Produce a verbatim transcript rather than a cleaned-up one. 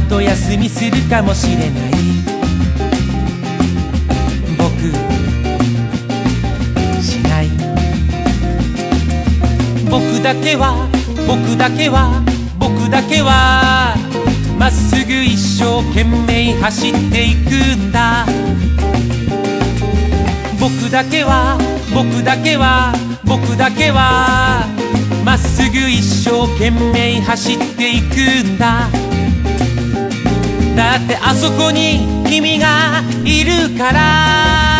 一休みするかもしれない。僕しない。僕だけは僕だけは僕だけはまっすぐ一生懸命走っていくんだ。僕だけは僕だけは僕だけはまっすぐ一生懸命走っていくんだ。だってあそこに君がいるから。